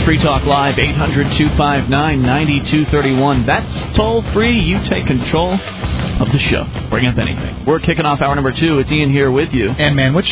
Free Talk Live, 800-259-9231. That's toll-free. You take control of the show. Bring up anything. We're kicking off hour number 2. It's Ian here with you. And Manwich.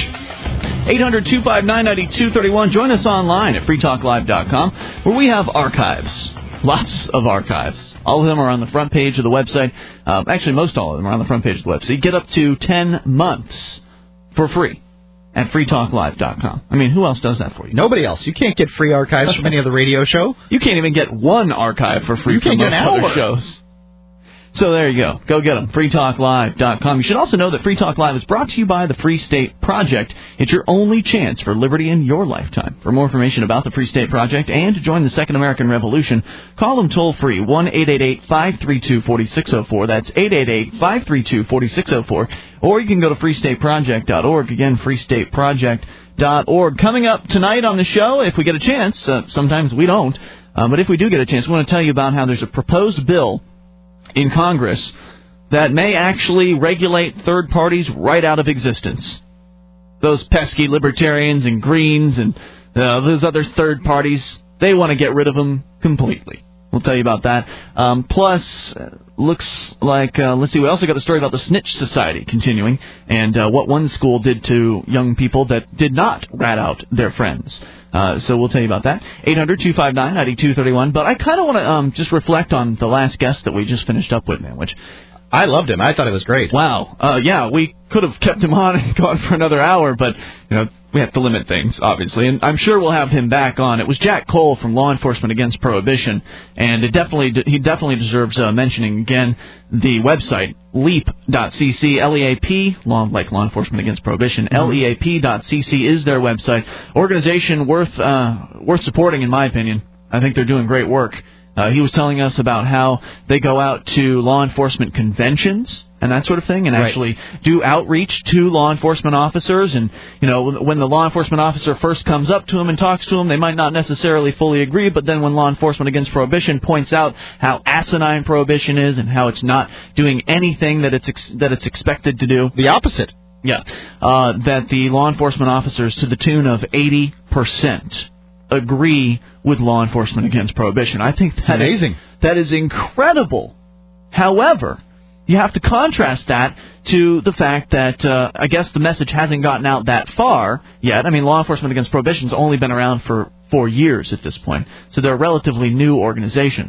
800-259-9231. Join us online at freetalklive.com, where we have archives. Lots of archives. All of them are on the front page of the website. Actually, most all of them are on the front page of the website. You get up to 10 months for free at freetalklive.com. I mean, who else does that for you? Nobody else. You can't get free archives from any other radio show. You can't even get one archive for free from most other shows. So there you go. Go get them. freetalklive.com. You should also know that Free Talk Live is brought to you by the Free State Project. It's your only chance for liberty in your lifetime. For more information about the Free State Project and to join the Second American Revolution, call them toll-free, 1-888-532-4604. That's 888-532-4604. Or you can go to freestateproject.org. Again, freestateproject.org. Coming up tonight on the show, if we get a chance, sometimes we don't, but if we do get a chance, we want to tell you about how there's a proposed bill in Congress that may actually regulate third parties right out of existence. Those pesky libertarians and Greens and those other third parties, they want to get rid of them completely. We'll tell you about that. Plus, looks like, let's see, we also got a story about the Snitch Society continuing and what one school did to young people that did not rat out their friends. So we'll tell you about that. 800-259-9231. But I kind of want to just reflect on the last guest that we just finished up with, man, which I loved him. I thought it was great. Wow. Yeah, we could have kept him on and gone for another hour, but we have to limit things, obviously. And I'm sure we'll have him back on. It was Jack Cole from Law Enforcement Against Prohibition, and he definitely deserves mentioning again. The website, leap.cc, L-E-A-P, like Law Enforcement Against Prohibition, leap.cc is their website. Organization worth supporting, in my opinion. I think they're doing great work. He was telling us about how they go out to law enforcement conventions and that sort of thing and actually do outreach to law enforcement officers. And, when the law enforcement officer first comes up to him and talks to him, they might not necessarily fully agree. But then when Law Enforcement Against Prohibition points out how asinine prohibition is and how it's not doing anything that it's expected to do. The opposite. Yeah. That the law enforcement officers, to the tune of 80%, agree with Law Enforcement Against Prohibition. I think that's amazing. That is incredible. However, you have to contrast that to the fact that I guess the message hasn't gotten out that far yet. I mean, Law Enforcement Against Prohibition's only been around for 4 years at this point, so they're a relatively new organization.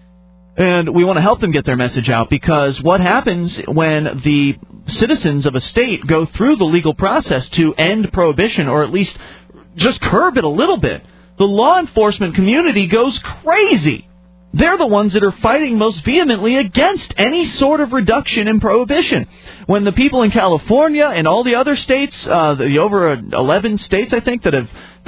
And we want to help them get their message out, because what happens when the citizens of a state go through the legal process to end prohibition, or at least just curb it a little bit, the law enforcement community goes crazy. They're the ones that are fighting most vehemently against any sort of reduction in prohibition. When the people in California and all the other states, the over 11 states, I think, that have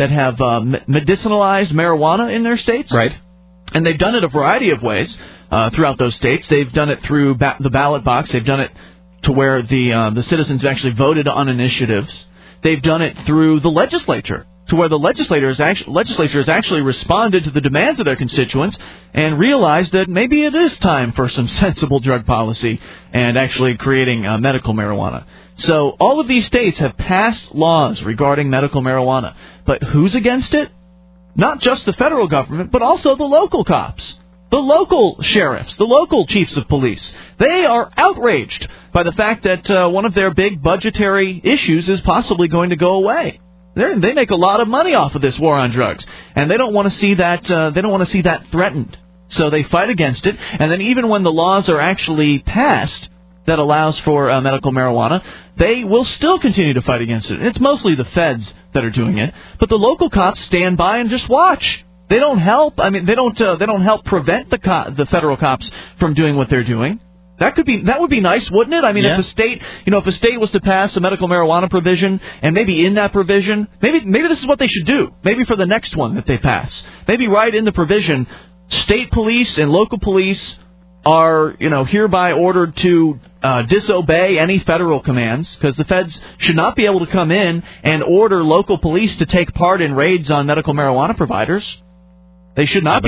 medicinalized marijuana in their states, right? And they've done it a variety of ways throughout those states. They've done it through the ballot box. They've done it to where the citizens have actually voted on initiatives. They've done it through the legislature, to where the legislature has actually responded to the demands of their constituents and realized that maybe it is time for some sensible drug policy and actually creating medical marijuana. So all of these states have passed laws regarding medical marijuana. But who's against it? Not just the federal government, but also the local cops, the local sheriffs, the local chiefs of police. They are outraged by the fact that one of their big budgetary issues is possibly going to go away. They make a lot of money off of this war on drugs, and they don't want to see that. They don't want to see that threatened. So they fight against it. And then even when the laws are actually passed that allows for medical marijuana, they will still continue to fight against it. It's mostly the feds that are doing it, but the local cops stand by and just watch. They don't help. I mean, they don't help prevent the federal cops from doing what they're doing. That would be nice, wouldn't it? I mean, if a state was to pass a medical marijuana provision, and maybe in that provision, maybe this is what they should do. Maybe for the next one that they pass, maybe right in the provision, state police and local police are, hereby ordered to disobey any federal commands, because the feds should not be able to come in and order local police to take part in raids on medical marijuana providers. They should not be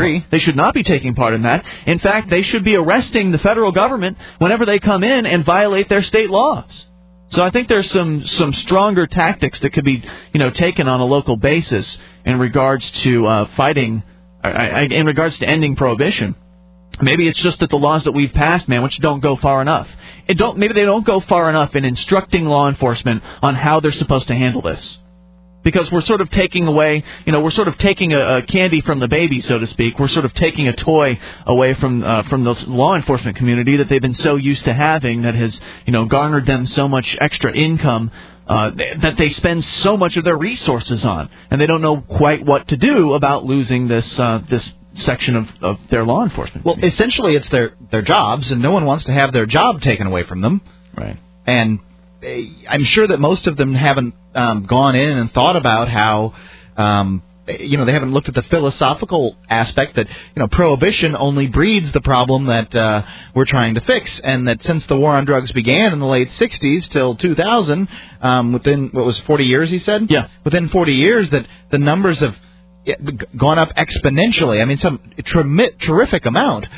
taking part in that. In fact, they should be arresting the federal government whenever they come in and violate their state laws. So I think there's some stronger tactics that could be, taken on a local basis in regards to fighting, in regards to ending prohibition. Maybe it's just that the laws that we've passed, man, which don't go far enough. Maybe they don't go far enough in instructing law enforcement on how they're supposed to handle this. Because we're sort of taking away, we're sort of taking a candy from the baby, so to speak. We're sort of taking a toy away from the law enforcement community that they've been so used to having, that has, garnered them so much extra income that they spend so much of their resources on, and they don't know quite what to do about losing this section of their law enforcement. Well, essentially, it's their jobs, and no one wants to have their job taken away from them. Right. And I'm sure that most of them haven't gone in and thought about how, they haven't looked at the philosophical aspect that, prohibition only breeds the problem that we're trying to fix. And that since the war on drugs began in the late 60s till 2000, within, 40 years, he said? Yeah. Within 40 years, that the numbers have gone up exponentially. I mean, some terrific amount.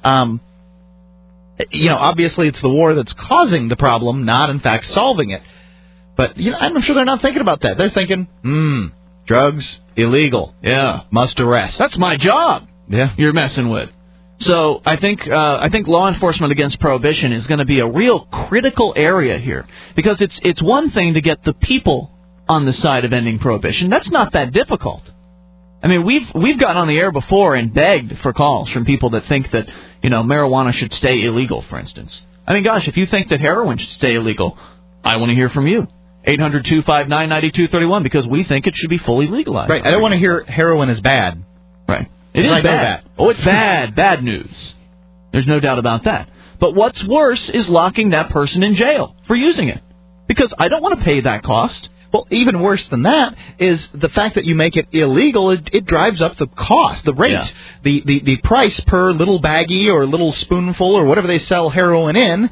Obviously it's the war that's causing the problem, not, in fact, solving it. But, I'm sure they're not thinking about that. They're thinking, drugs, illegal. Yeah. Must arrest. That's my job. Yeah. You're messing with. So I think law enforcement against prohibition is going to be a real critical area here. Because it's one thing to get the people on the side of ending prohibition. That's not that difficult. I mean, we've gotten on the air before and begged for calls from people that think that, marijuana should stay illegal, for instance. I mean, gosh, if you think that heroin should stay illegal, I want to hear from you. 800-259-9231, because we think it should be fully legalized. Right. I don't want to hear heroin is bad. Right. It is bad. Oh, it's bad. Bad news. There's no doubt about that. But what's worse is locking that person in jail for using it. Because I don't want to pay that cost. Well, even worse than that is the fact that you make it illegal. It drives up the cost, the rate, the price per little baggie or little spoonful or whatever they sell heroin in.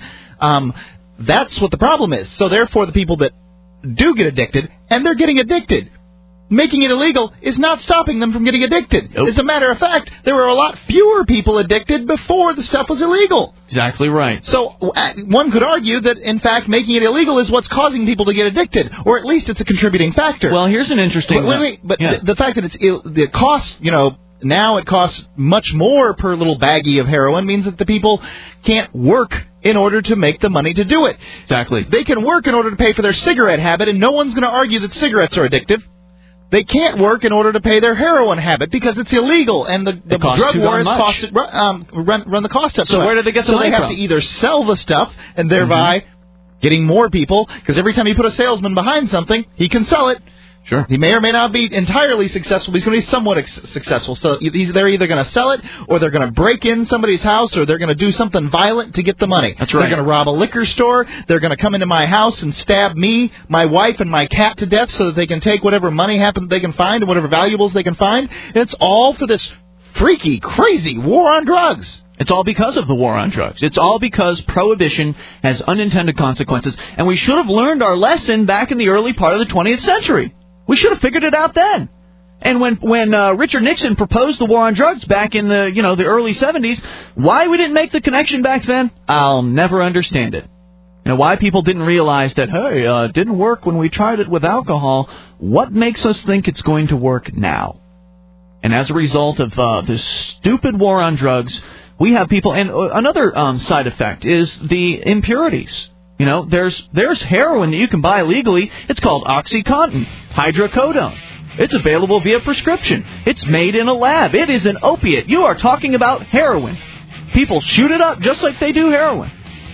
That's what the problem is. So therefore, the people that do get addicted, and they're getting addicted, making it illegal is not stopping them from getting addicted. Nope. As a matter of fact, there were a lot fewer people addicted before the stuff was illegal. Exactly right. So one could argue that, in fact, making it illegal is what's causing people to get addicted, or at least it's a contributing factor. Well, here's an interesting... But the fact that the cost, now it costs much more per little baggie of heroin means that the people can't work in order to make the money to do it. Exactly. They can work in order to pay for their cigarette habit, and no one's going to argue that cigarettes are addictive. They can't work in order to pay their heroin habit because it's illegal, and the drug war has run the cost up. So where do they get the money from? So they have to either sell the stuff and thereby getting more people, because every time you put a salesman behind something, he can sell it. Sure. He may or may not be entirely successful, but he's going to be somewhat successful. So they're either going to sell it, or they're going to break in somebody's house, or they're going to do something violent to get the money. That's right. They're going to rob a liquor store. They're going to come into my house and stab me, my wife, and my cat to death so that they can take whatever money they can find and whatever valuables they can find. And it's all for this freaky, crazy war on drugs. It's all because of the war on drugs. It's all because prohibition has unintended consequences, and we should have learned our lesson back in the early part of the 20th century. We should have figured it out then. And when Richard Nixon proposed the war on drugs back in the the early 70s, why we didn't make the connection back then, I'll never understand it. Why people didn't realize that, hey, it didn't work when we tried it with alcohol. What makes us think it's going to work now? And as a result of this stupid war on drugs, we have people, and another side effect is the impurities. There's heroin that you can buy legally. It's called OxyContin, hydrocodone. It's available via prescription. It's made in a lab. It is an opiate. You are talking about heroin. People shoot it up just like they do heroin.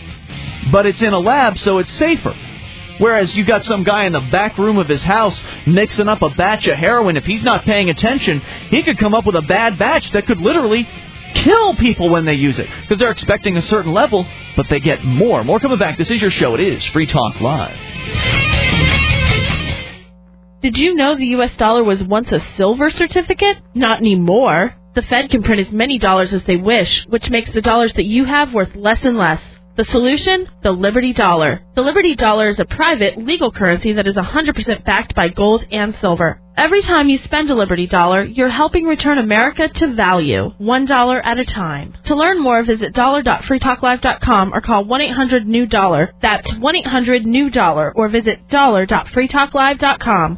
But it's in a lab, so it's safer. Whereas you got some guy in the back room of his house mixing up a batch of heroin. If he's not paying attention, he could come up with a bad batch that could literally kill people when they use it, because they're expecting a certain level, but they get more. More coming back. This is your show. It is Free Talk Live. Did you know the U.S. dollar was once a silver certificate? Not anymore. The Fed can print as many dollars as they wish, which makes the dollars that you have worth less and less. The solution? The Liberty Dollar. The Liberty Dollar is a private, legal currency that is 100% backed by gold and silver. Every time you spend a Liberty Dollar, you're helping return America to value, $1 at a time. To learn more, visit dollar.freetalklive.com or call 1-800-NEW-DOLLAR. That's 1-800-NEW-DOLLAR or visit dollar.freetalklive.com.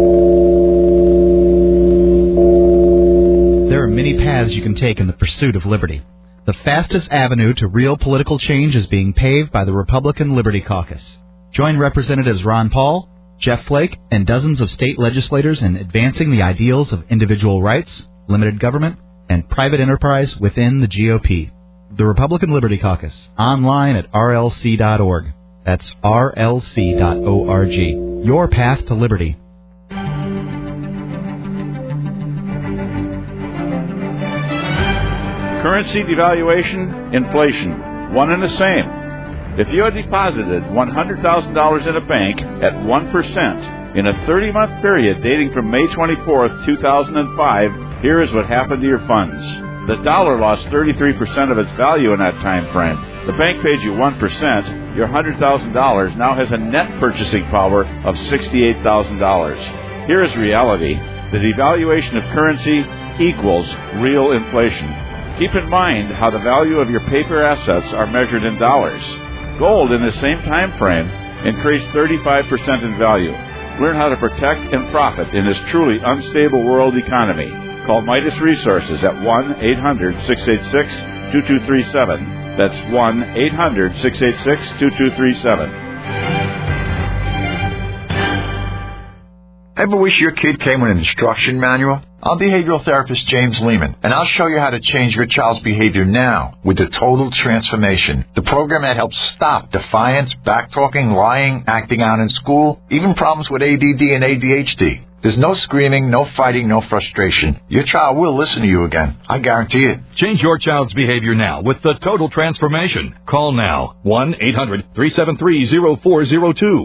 There are many paths you can take in the pursuit of liberty. The fastest avenue to real political change is being paved by the Republican Liberty Caucus. Join Representatives Ron Paul, Jeff Flake, and dozens of state legislators in advancing the ideals of individual rights, limited government, and private enterprise within the GOP. The Republican Liberty Caucus, online at rlc.org. That's rlc.org. Your path to liberty. Currency devaluation, inflation, one and the same. If you had deposited $100,000 in a bank at 1% in a 30-month period dating from May 24th, 2005, here is what happened to your funds. The dollar lost 33% of its value in that time frame. The bank paid you 1%. Your $100,000 now has a net purchasing power of $68,000. Here is reality. The devaluation of currency equals real inflation. Keep in mind how the value of your paper assets are measured in dollars. Gold in the same time frame increased 35% in value. Learn how to protect and profit in this truly unstable world economy. Call Midas Resources at 1-800-686-2237. That's 1-800-686-2237. Ever wish your kid came with an instruction manual? I'm behavioral therapist James Lehman, and I'll show you how to change your child's behavior now with the Total Transformation, the program that helps stop defiance, backtalking, lying, acting out in school, even problems with ADD and ADHD. There's no screaming, no fighting, no frustration. Your child will listen to you again. I guarantee it. Change your child's behavior now with the Total Transformation. Call now. 1-800-373-0402.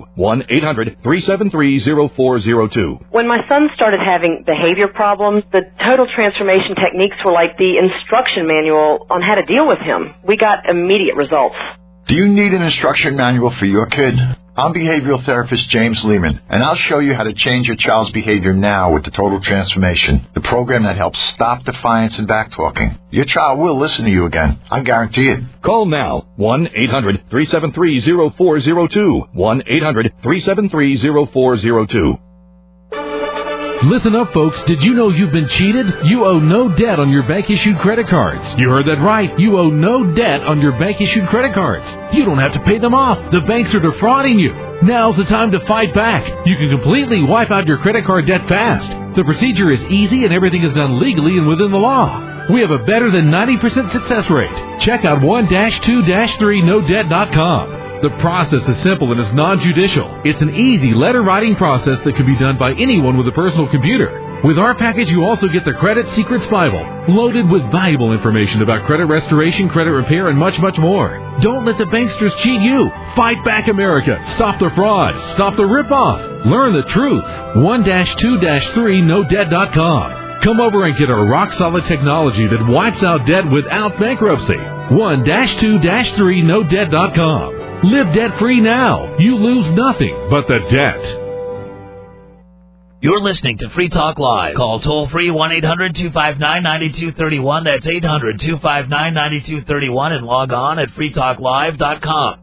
1-800-373-0402. When my son started having behavior problems, the Total Transformation techniques were like the instruction manual on how to deal with him. We got immediate results. Do you need an instruction manual for your kid? I'm behavioral therapist James Lehman, and I'll show you how to change your child's behavior now with the Total Transformation, the program that helps stop defiance and backtalking. Your child will listen to you again. I guarantee it. Call now. 1-800-373-0402. 1-800-373-0402. Listen up, folks. Did you know you've been cheated? You owe no debt on your bank-issued credit cards. You heard that right. You owe no debt on your bank-issued credit cards. You don't have to pay them off. The banks are defrauding you. Now's the time to fight back. You can completely wipe out your credit card debt fast. The procedure is easy and everything is done legally and within the law. We have a better than 90% success rate. Check out 1-2-3nodebt.com. The process is simple and is non-judicial. It's an easy letter-writing process that can be done by anyone with a personal computer. With our package, you also get the Credit Secrets Bible, loaded with valuable information about credit restoration, credit repair, and much, much more. Don't let the banksters cheat you. Fight back, America. Stop the fraud. Stop the rip-off. Learn the truth. 1-2-3nodebt.com. Come over and get our rock-solid technology that wipes out debt without bankruptcy. 1-2-3nodebt.com. Live debt-free now. You lose nothing but the debt. You're listening to Free Talk Live. Call toll-free 1-800-259-9231. That's 800-259-9231 and log on at freetalklive.com.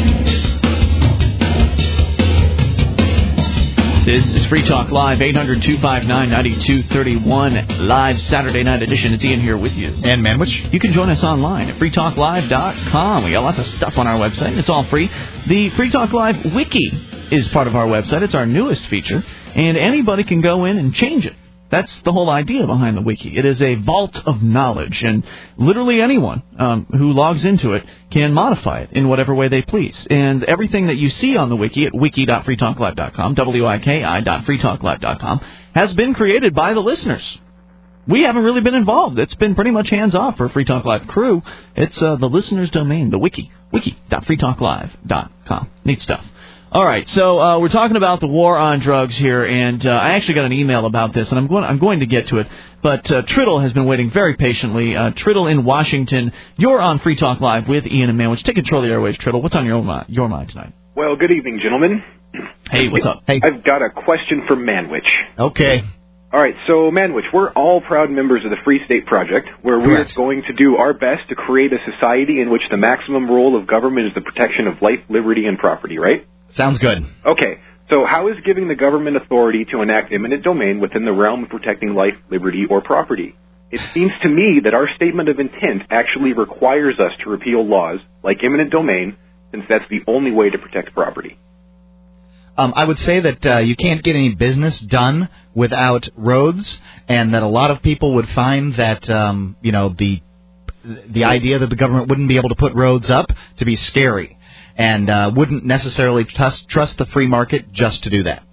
This is Free Talk Live, 800-259-9231, live Saturday night edition. It's Ian here with you. And Manwich. You can join us online at freetalklive.com. We got lots of stuff on our website. It's all free. The Free Talk Live Wiki is part of our website. It's our newest feature, and anybody can go in and change it. That's the whole idea behind the Wiki. It is a vault of knowledge, and literally anyone who logs into it can modify it in whatever way they please. And everything that you see on the Wiki at wiki.freetalklive.com, wiki.freetalklive.com, has been created by the listeners. We haven't really been involved. It's been pretty much hands-off for Free Talk Live crew. It's the listener's domain, the Wiki, wiki.freetalklive.com. Neat stuff. All right, so we're talking about the war on drugs here, and I actually got an email about this, and I'm going to get to it. But Triddle has been waiting very patiently. Triddle in Washington, you're on Free Talk Live with Ian and Manwich. Take control of the airwaves, Triddle. What's on your mind tonight? Well, good evening, gentlemen. Hey, what's up? Hey. I've got a question for Manwich. Okay. All right, so Manwich, we're all proud members of the Free State Project, where we're going to do our best to create a society in which the maximum role of government is the protection of life, liberty, and property, right? Sounds good. Okay, so how is giving the government authority to enact eminent domain within the realm of protecting life, liberty, or property? It seems to me that our statement of intent actually requires us to repeal laws like eminent domain, since that's the only way to protect property. I would say that you can't get any business done without roads, and that a lot of people would find that the idea that the government wouldn't be able to put roads up to be scary, and wouldn't necessarily trust the free market just to do that.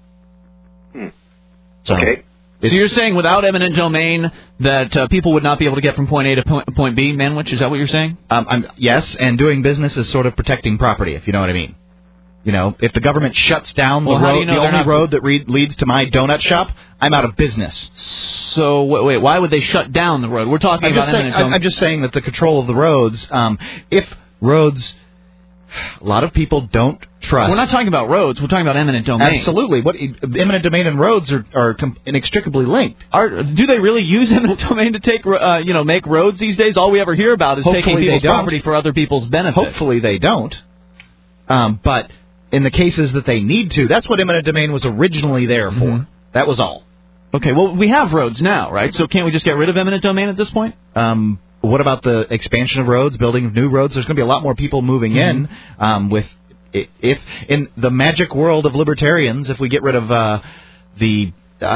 Okay. So you're saying without eminent domain that people would not be able to get from point A to point B, Manwich? Is that what you're saying? Yes, and doing business is sort of protecting property, if you know what I mean. You know, if the government shuts down the road, the only road that leads to my donut shop, I'm out of business. So wait, why would they shut down the road? We're talking about eminent domain. I'm just saying that the control of the roads, if roads, a lot of people don't trust. We're not talking about roads. We're talking about eminent domain. Absolutely. Eminent domain and roads are inextricably linked. Do they really use eminent domain to take make roads these days? All we ever hear about is taking people's property for other people's benefit. Hopefully they don't. But in the cases that they need to, that's what eminent domain was originally there for. That was all. Okay, well, we have roads now, right? So can't we just get rid of eminent domain at this point? What about the expansion of roads, building of new roads? There's going to be a lot more people moving in. If in the magic world of libertarians, if we get rid of the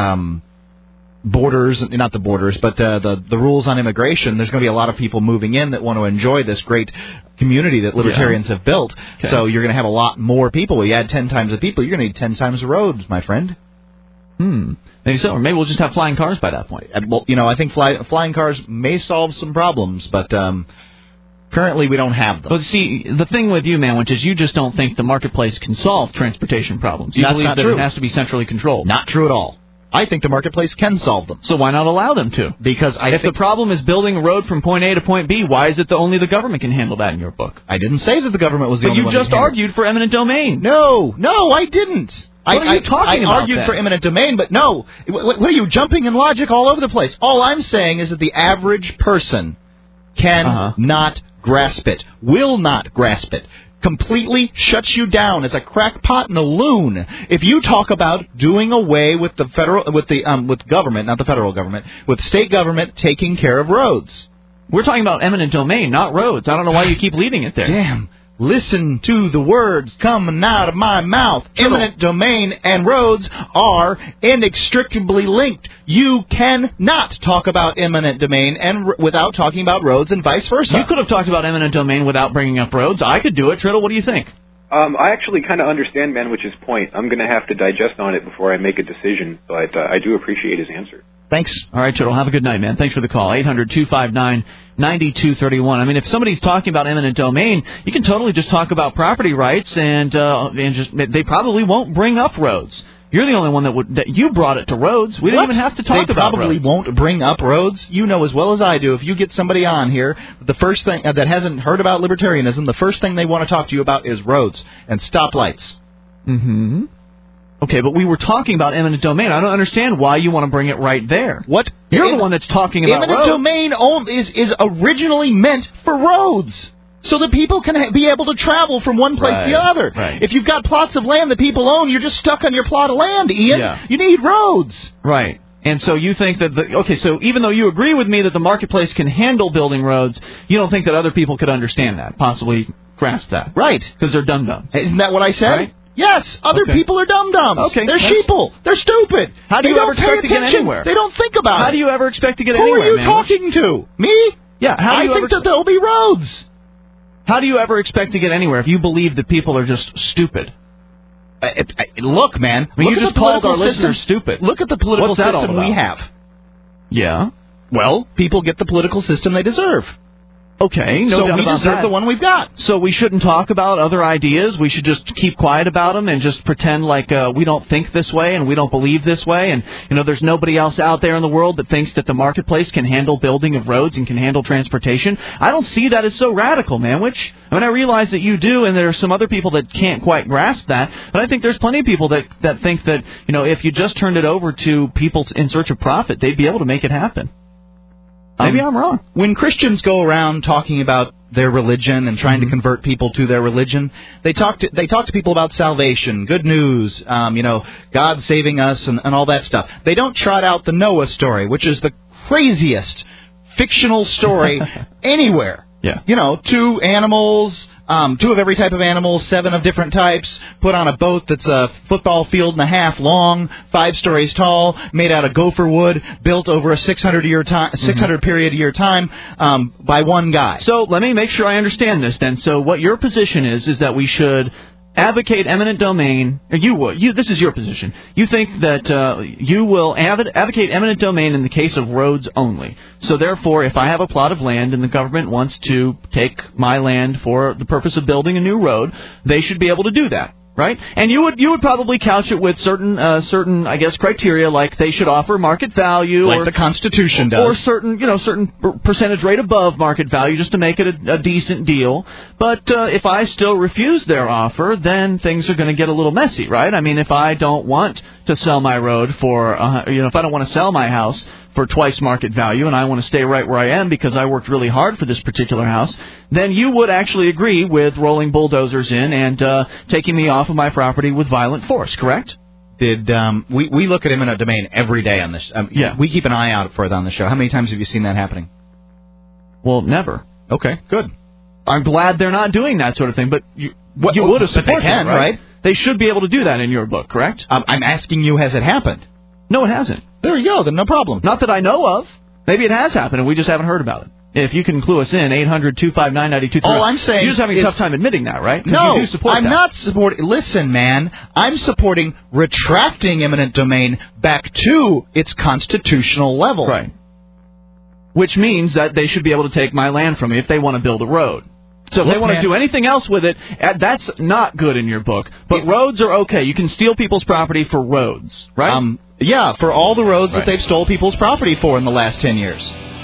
borders, not the borders, but the rules on immigration, there's going to be a lot of people moving in that want to enjoy this great community that libertarians have built. Okay. So you're going to have a lot more people. You add 10 times the people, you're going to need 10 times the roads, my friend. Maybe so. Or maybe we'll just have flying cars by that point. Well, I think flying cars may solve some problems, but currently we don't have them. But see, the thing with you, man, which is you just don't think the marketplace can solve transportation problems. You believe that it has to be centrally controlled. Not true at all. I think the marketplace can solve them. So why not allow them to? Because if the problem is building a road from point A to point B, why is it that only the government can handle that in your book? I didn't say that the government was the only one. But you just argued for eminent domain. No, I didn't. What are you talking about? I argued for eminent domain, but no. What are you, jumping in logic all over the place? All I'm saying is that the average person can not grasp it, will not grasp it. Completely shuts you down as a crackpot and a loon. If you talk about doing away with the with government, not the federal government, with state government taking care of roads. We're talking about eminent domain, not roads. I don't know why you keep leaving it there. Damn. Listen to the words coming out of my mouth. Eminent domain and roads are inextricably linked. You cannot talk about eminent domain without talking about roads and vice versa. You could have talked about eminent domain without bringing up roads. I could do it. Triddle, what do you think? I actually kind of understand Manwich's point. I'm going to have to digest on it before I make a decision, but I do appreciate his answer. Thanks. All right, Triddle. Have a good night, man. Thanks for the call. 800-259-9231. I mean, if somebody's talking about eminent domain, you can totally just talk about property rights, and they probably won't bring up roads. You're the only one that you brought it to roads. We didn't even have to talk about roads. They probably won't bring up roads. You know as well as I do, if you get somebody on here, the first thing that hasn't heard about libertarianism, the first thing they want to talk to you about is roads and stoplights. Okay, but we were talking about eminent domain. I don't understand why you want to bring it right there. What? You're the one that's talking about eminent roads. Domain is originally meant for roads, so that people can be able to travel from one place to the other. Right. If you've got plots of land that people own, you're just stuck on your plot of land, Ian. Yeah. You need roads. Right. And so you think that so even though you agree with me that the marketplace can handle building roads, you don't think that other people could understand that, possibly grasp that. Right. Because they're dum-dums. Isn't that what I said? Right? Yes, other people are dum-dums. Okay, they're sheeple. They're stupid. How do you ever expect to get anywhere? They don't think about it. How do you ever expect to get anywhere, Who are you talking to? Me? Yeah. I think that there'll be roads. How do you ever expect to get anywhere if you believe that people are just stupid? Look, man. I mean, you just called our listeners stupid. Look at the political system we have. Yeah. Well, people get the political system they deserve. Okay, no so doubt we about deserve that. the one we've got. So we shouldn't talk about other ideas. We should just keep quiet about them and just pretend like we don't think this way and we don't believe this way. And, there's nobody else out there in the world that thinks that the marketplace can handle building of roads and can handle transportation. I don't see that as so radical, man, I realize that you do, and there are some other people that can't quite grasp that. But I think there's plenty of people that think that, if you just turned it over to people in search of profit, they'd be able to make it happen. Maybe I'm wrong. When Christians go around talking about their religion and trying to convert people to their religion, they talk to people about salvation, good news, God saving us and all that stuff. They don't trot out the Noah story, which is the craziest fictional story anywhere. Yeah. 2 animals, 2 of every type of animal, 7 of different types, put on a boat that's a football field and a half long, 5 stories tall, made out of gopher wood, built over a 600 period year time by one guy. So let me make sure I understand this then. So what your position is that we should advocate eminent domain. This is your position. You think that you will advocate eminent domain in the case of roads only. So therefore, if I have a plot of land and the government wants to take my land for the purpose of building a new road, they should be able to do that. Right? And you would probably couch it with certain I guess criteria, like they should offer market value, like the Constitution does, or certain percentage rate above market value, just to make it a decent deal. But if I still refuse their offer, then things are going to get a little messy, right? I mean, if I don't want to sell my road for if I don't want to sell my house for twice market value, and I want to stay right where I am because I worked really hard for this particular house, then you would actually agree with rolling bulldozers in and taking me off of my property with violent force, correct? We look at eminent domain every day on this. Yeah. We keep an eye out for it on the show. How many times have you seen that happening? Well, never. Okay, good. I'm glad they're not doing that sort of thing, but you would have supported they can, that, right? They should be able to do that in your book, correct? I'm asking you, has it happened? No, it hasn't. There you go, then no problem. Not that I know of. Maybe it has happened, and we just haven't heard about it. If you can clue us in, 800-259-9231. All I'm saying you're just having a tough time admitting that, right? No, you do support I'm that. not supporting... Listen, man, I'm supporting retracting eminent domain back to its constitutional level. Right. Which means that they should be able to take my land from me if they want to build a road. So if they want to do anything else with it, that's not good in your book. But roads are okay. You can steal people's property for roads, right? Yeah, for all the roads that they've stole people's property for in the last 10 years.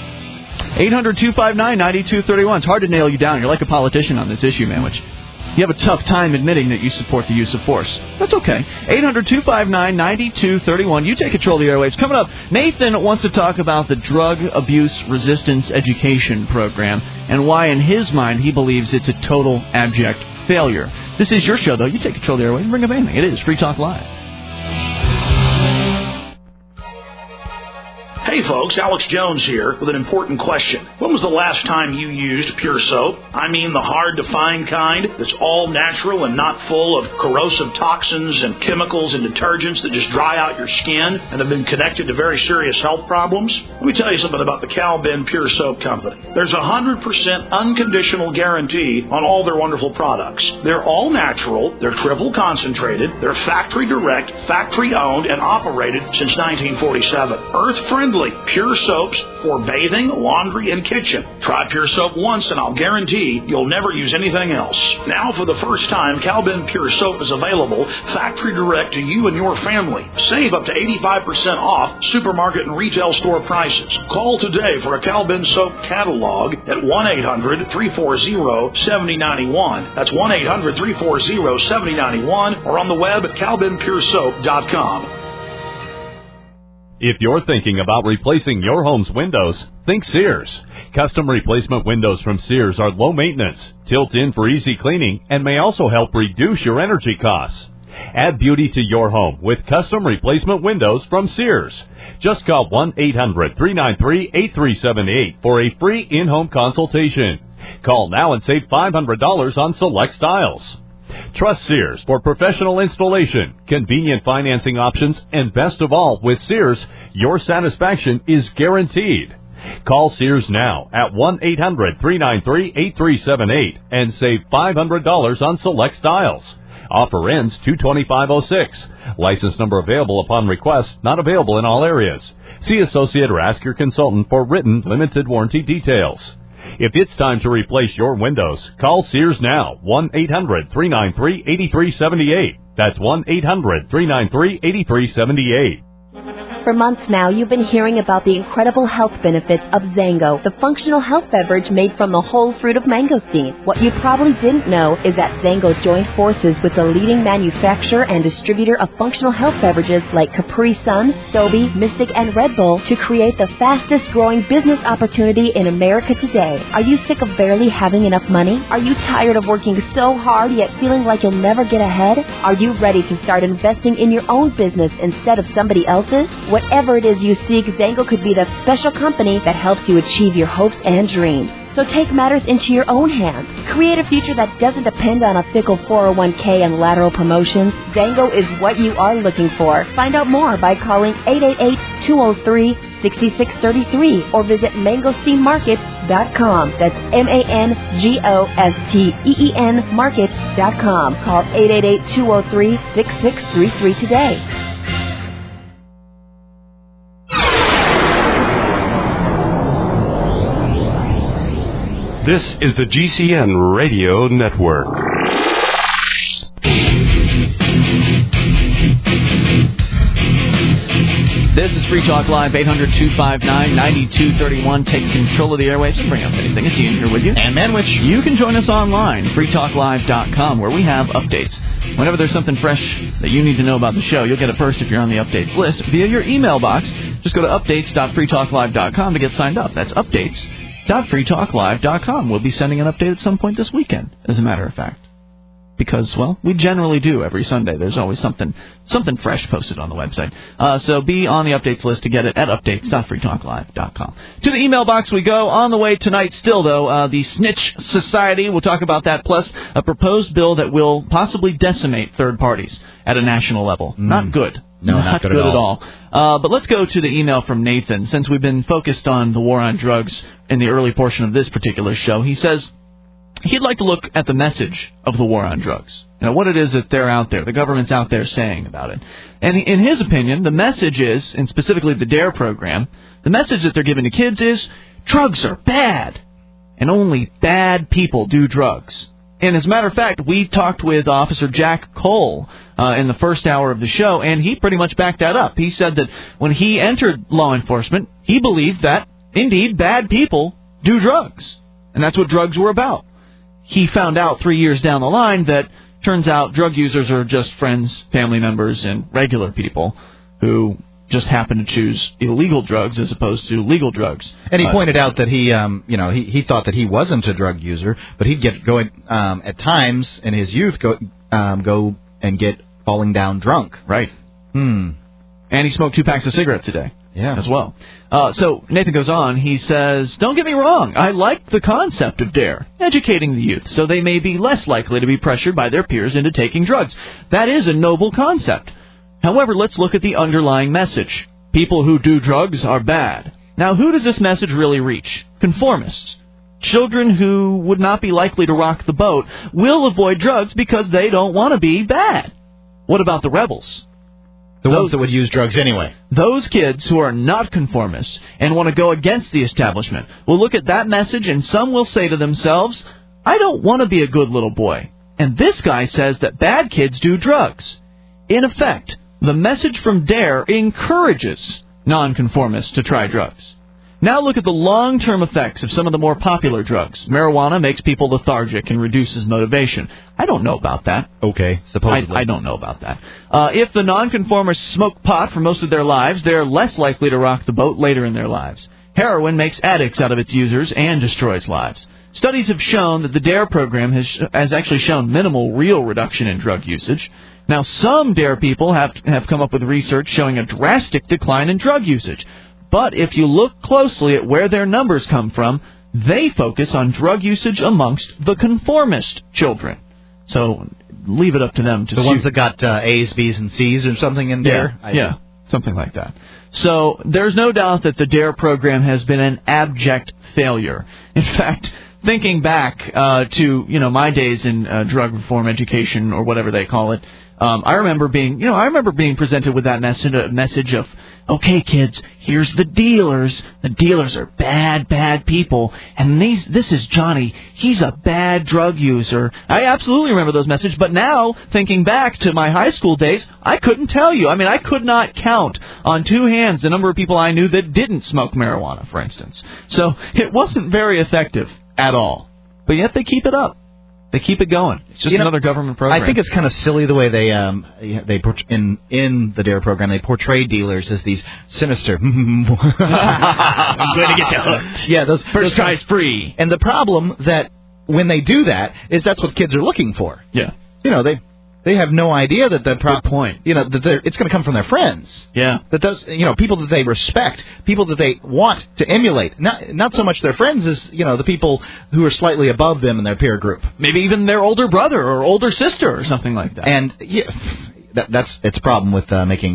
800-259-9231. It's hard to nail you down. You're like a politician on this issue, man, which you have a tough time admitting that you support the use of force. That's okay. 800-259-9231. You take control of the airwaves. Coming up, Nathan wants to talk about the Drug Abuse Resistance Education Program and why, in his mind, he believes it's a total abject failure. This is your show, though. You take control of the airwaves. Bring up anything. It is Free Talk Live. Hey folks, Alex Jones here with an important question. When was the last time you used Pure Soap? I mean the hard-to-find kind that's all natural and not full of corrosive toxins and chemicals and detergents that just dry out your skin and have been connected to very serious health problems? Let me tell you something about the Cal-Ben Pure Soap Company. There's a 100% unconditional guarantee on all their wonderful products. They're all natural, they're triple concentrated, they're factory direct, factory owned, and operated since 1947. Earth-friendly. Pure soaps for bathing, laundry, and kitchen. Try Pure Soap once and I'll guarantee you'll never use anything else. Now for the first time, Cal-Ben Pure Soap is available factory direct to you and your family. Save up to 85% off supermarket and retail store prices. Call today for a Cal-Ben Soap catalog at 1-800-340-7091. That's 1-800-340-7091 or on the web at calbenpuresoap.com. If you're thinking about replacing your home's windows, think Sears. Custom replacement windows from Sears are low maintenance, tilt-in for easy cleaning, and may also help reduce your energy costs. Add beauty to your home with custom replacement windows from Sears. Just call 1-800-393-8378 for a free in-home consultation. Call now and save $500 on select styles. Trust Sears for professional installation, convenient financing options, and best of all, with Sears, your satisfaction is guaranteed. Call Sears now at 1-800-393-8378 and save $500 on select styles. Offer ends 2/25/06. License number available upon request, not available in all areas. See associate or ask your consultant for written limited warranty details. If it's time to replace your windows, call Sears now. 1-800-393-8378. That's 1-800-393-8378. For months now, you've been hearing about the incredible health benefits of Zango, the functional health beverage made from the whole fruit of mangosteen. What you probably didn't know is that Zango joined forces with the leading manufacturer and distributor of functional health beverages like Capri Sun, Stoby, Mystic, and Red Bull to create the fastest growing business opportunity in America today. Are you sick of barely having enough money? Are you tired of working so hard yet feeling like you'll never get ahead? Are you ready to start investing in your own business instead of somebody else's? Whatever it is you seek, Zango could be the special company that helps you achieve your hopes and dreams. So take matters into your own hands. Create a future that doesn't depend on a fickle 401k and lateral promotions. Zango is what you are looking for. Find out more by calling 888-203-6633 or visit mangosteenmarket.com. That's MANGOSTEEN market.com. Call 888-203-6633 today. This is the GCN Radio Network. This is Free Talk Live, 800-259-9231. Take control of the airwaves and bring up anything. It's Ian here with you. And Manwich. You can join us online, freetalklive.com, where we have updates. Whenever there's something fresh that you need to know about the show, you'll get it first if you're on the updates list via your email box. Just go to updates.freetalklive.com to get signed up. That's updates.freetalklive.com. We'll be sending an update at some point this weekend, as a matter of fact. Because, well, we generally do every Sunday. There's always something fresh posted on the website. So be on the updates list to get it at updates.freetalklive.com. To the email box we go. On the way tonight still, though, the Snitch Society. We'll talk about that, plus a proposed bill that will possibly decimate third parties at a national level. Not good. No, not good at all. But let's go to the email from Nathan. Since we've been focused on the war on drugs in the early portion of this particular show, he says he'd like to look at the message of the war on drugs. You know, what it is that they're out there, the government's out there saying about it. And in his opinion, the message is, and specifically the DARE program, the message that they're giving to kids is, drugs are bad, and only bad people do drugs. And as a matter of fact, we talked with Officer Jack Cole in the first hour of the show, and he pretty much backed that up. He said that when he entered law enforcement, he believed that, indeed, bad people do drugs. And that's what drugs were about. He found out 3 years down the line that turns out drug users are just friends, family members, and regular people who just happen to choose illegal drugs as opposed to legal drugs. And he pointed out that he he thought that he wasn't a drug user, but he'd get going at times in his youth go and get falling down drunk. Right. And he smoked 2 packs of cigarettes a day. Yeah. As well. So Nathan goes on. He says, don't get me wrong. I like the concept of DARE, educating the youth so they may be less likely to be pressured by their peers into taking drugs. That is a noble concept. However, let's look at the underlying message. People who do drugs are bad. Now, who does this message really reach? Conformists. Children who would not be likely to rock the boat will avoid drugs because they don't want to be bad. What about the rebels? The ones that would use drugs anyway. Those kids who are not conformists and want to go against the establishment will look at that message, and some will say to themselves, I don't want to be a good little boy. And this guy says that bad kids do drugs. In effect, the message from DARE encourages nonconformists to try drugs. Now look at the long-term effects of some of the more popular drugs. Marijuana makes people lethargic and reduces motivation. I don't know about that. Okay, supposedly. I don't know about that. If the nonconformists smoke pot for most of their lives, they're less likely to rock the boat later in their lives. Heroin makes addicts out of its users and destroys lives. Studies have shown that the DARE program has actually shown minimal real reduction in drug usage. Now, some DARE people have come up with research showing a drastic decline in drug usage. But if you look closely at where their numbers come from, they focus on drug usage amongst the conformist children. So leave it up to them to see. The ones that got A's, B's, and C's or something in there? Yeah, something like that. So there's no doubt that the DARE program has been an abject failure. In fact, thinking back to my days in drug reform education or whatever they call it, I remember being presented with that message of, okay, kids, here's the dealers. The dealers are bad people, and this is Johnny. He's a bad drug user. I absolutely remember those messages, but now, thinking back to my high school days, I couldn't tell you. I mean, I could not count on two hands the number of people I knew that didn't smoke marijuana, for instance. So it wasn't very effective at all. But yet they keep it up. They keep it going. It's just another government program. I think it's kind of silly the way they in the DARE program they portray dealers as these sinister. I'm going to get you hooked. Yeah, those first try's free. And the problem that when they do that is that's what kids are looking for. Yeah. They have no idea that the point. That it's going to come from their friends. Yeah. That people that they respect, people that they want to emulate. Not so much their friends as the people who are slightly above them in their peer group. Maybe even their older brother or older sister or something like that. And it's a problem with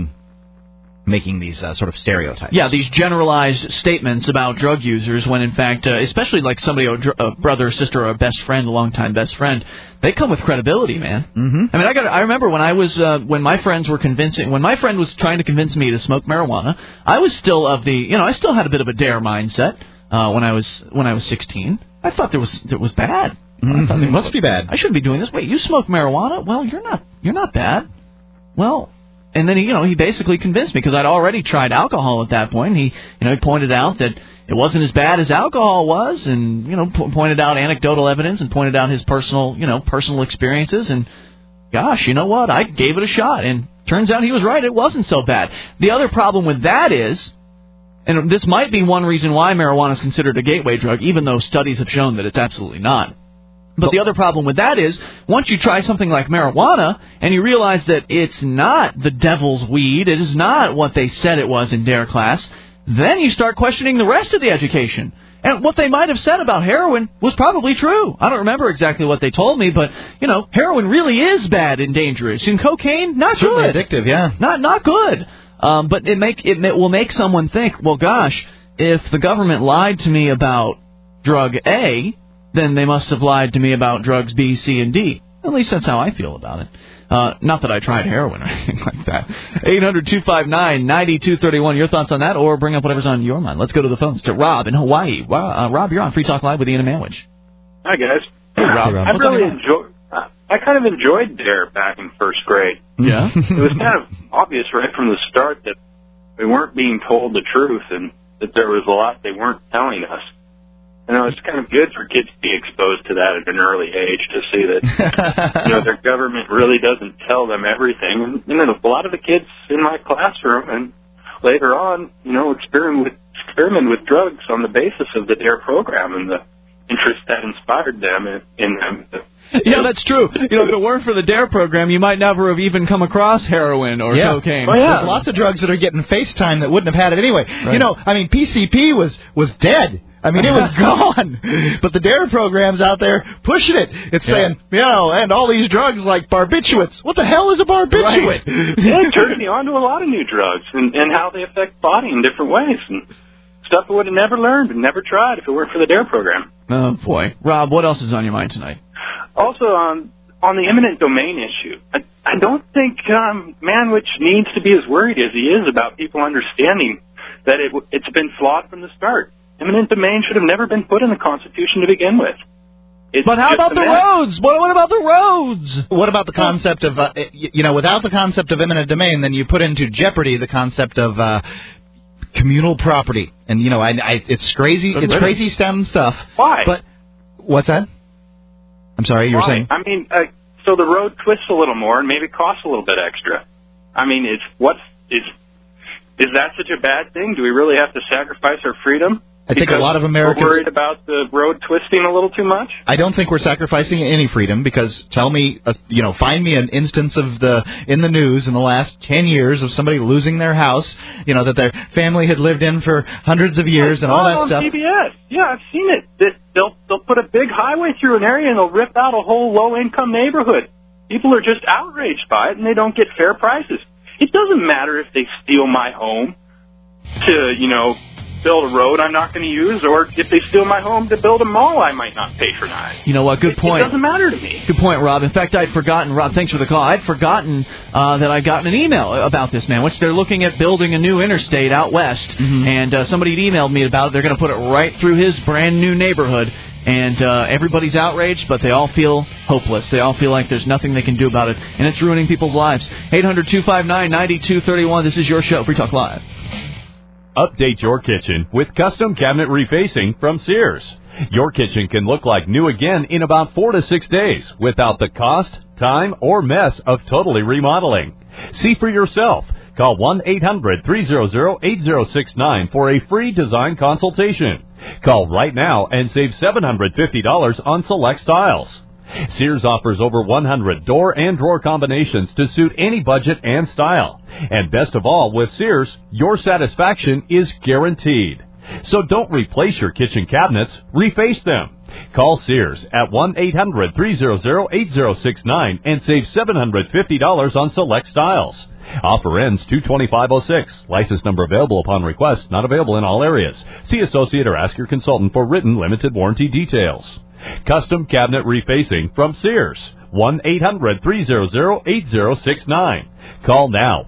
making these sort of stereotypes. Yeah, these generalized statements about drug users when, in fact, especially like somebody, a brother, sister, or a best friend, a longtime best friend, they come with credibility, man. Mm-hmm. I mean, I remember when when my friend was trying to convince me to smoke marijuana, I was still I still had a bit of a DARE mindset when I was 16. I thought it was bad. Mm-hmm. It must be bad. I shouldn't be doing this. Wait, you smoke marijuana? Well, you're not bad. Well. And then he basically convinced me because I'd already tried alcohol at that point. He pointed out that it wasn't as bad as alcohol was, and pointed out anecdotal evidence and pointed out his personal experiences. And gosh, you know what? I gave it a shot, and turns out he was right. It wasn't so bad. The other problem with that is, and this might be one reason why marijuana is considered a gateway drug, even though studies have shown that it's absolutely not. But the other problem with that is, once you try something like marijuana and you realize that it's not the devil's weed, it is not what they said it was in DARE class, then you start questioning the rest of the education. And what they might have said about heroin was probably true. I don't remember exactly what they told me, but, heroin really is bad and dangerous. And cocaine, not certainly good. Addictive, yeah. Not good. But it will make someone think, well, gosh, if the government lied to me about drug A, then they must have lied to me about drugs B, C, and D. At least that's how I feel about it. Not that I tried heroin or anything like that. 800-259-9231. Your thoughts on that, or bring up whatever's on your mind. Let's go to the phones to Rob in Hawaii. Rob, you're on Free Talk Live with Ian and Manwich. Hi, guys. Hey, Rob. I kind of enjoyed DARE back in first grade. Yeah? It was kind of obvious right from the start that we weren't being told the truth and that there was a lot they weren't telling us. It's kind of good for kids to be exposed to that at an early age to see that, their government really doesn't tell them everything. And, a lot of the kids in my classroom and later on, experiment with drugs on the basis of the DARE program and the interest that inspired them in them. Yeah, that's true. If it weren't for the DARE program, you might never have even come across heroin or cocaine. Well, There's lots of drugs that are getting FaceTime that wouldn't have had it anyway. Right. PCP was dead. It was gone. But the DARE program's out there pushing it. It's saying, and all these drugs like barbiturates. What the hell is a barbiturate? Right. It turned me on to a lot of new drugs and how they affect the body in different ways. And stuff I would have never learned and never tried if it weren't for the DARE program. Oh, boy. Rob, what else is on your mind tonight? Also, on the eminent domain issue, I don't think Manwich needs to be as worried as he is about people understanding that it's been flawed from the start. Eminent domain should have never been put in the Constitution to begin with. But how about the roads? What about the roads? What about the concept of, without the concept of eminent domain, then you put into jeopardy the concept of communal property. And, it's crazy. It's crazy sounding stuff. Why? But what's that? I'm sorry, you were saying? So the road twists a little more and maybe costs a little bit extra. Is that such a bad thing? Do we really have to sacrifice our freedom? I think a lot of Americans... We're worried about the road twisting a little too much? I don't think we're sacrificing any freedom because find me an instance in the news in the last 10 years of somebody losing their house, that their family had lived in for hundreds of years and all that stuff. On PBS. Yeah, I've seen it. They'll put a big highway through an area and they'll rip out a whole low-income neighborhood. People are just outraged by it and they don't get fair prices. It doesn't matter if they steal my home to build a road I'm not going to use, or if they steal my home to build a mall I might not patronize. You know what? Good point. It doesn't matter to me. Good point, Rob. In fact, I'd forgotten, Rob, thanks for the call. I'd forgotten that I'd gotten an email about this, man, which they're looking at building a new interstate out west, and somebody had emailed me about it. They're going to put it right through his brand new neighborhood. And everybody's outraged, but they all feel hopeless. They all feel like there's nothing they can do about it, and it's ruining people's lives. 800-259-9231. This is your show, Free Talk Live. Update your kitchen with custom cabinet refacing from Sears. Your kitchen can look like new again in about 4 to 6 days without the cost, time, or mess of totally remodeling. See for yourself. Call 1-800-300-8069 for a free design consultation. Call right now and save $750 on select styles. Sears offers over 100 door and drawer combinations to suit any budget and style. And best of all, with Sears, your satisfaction is guaranteed. So don't replace your kitchen cabinets, reface them. Call Sears at 1-800-300-8069 and save $750 on select styles. Offer ends 2/25/06. License number available upon request. Not available in all areas. See associate or ask your consultant for written limited warranty details. Custom cabinet refacing from Sears. 1-800-300-8069. Call now.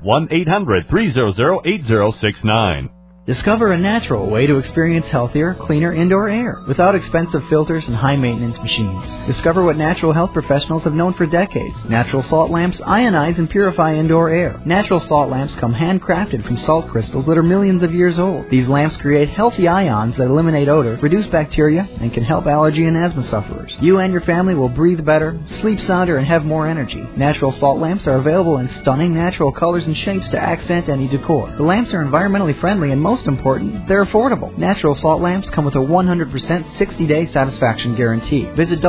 1-800-300-8069. Discover a natural way to experience healthier, cleaner indoor air without expensive filters and high-maintenance machines. Discover what natural health professionals have known for decades. Natural salt lamps ionize and purify indoor air. Natural salt lamps come handcrafted from salt crystals that are millions of years old. These lamps create healthy ions that eliminate odor, reduce bacteria, and can help allergy and asthma sufferers. You and your family will breathe better, sleep sounder, and have more energy. Natural salt lamps are available in stunning natural colors and shapes to accent any decor. The lamps are environmentally friendly and most important, they're affordable. Natural salt lamps come with a 100% 60-day satisfaction guarantee. Visit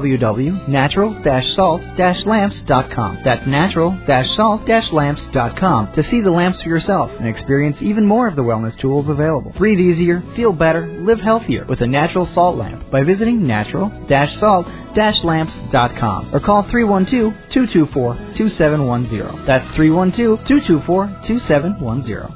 www.natural-salt-lamps.com. That's natural-salt-lamps.com to see the lamps for yourself and experience even more of the wellness tools available. Breathe easier, feel better, live healthier with a natural salt lamp by visiting natural-salt-lamps.com or call 312-224-2710. That's 312-224-2710.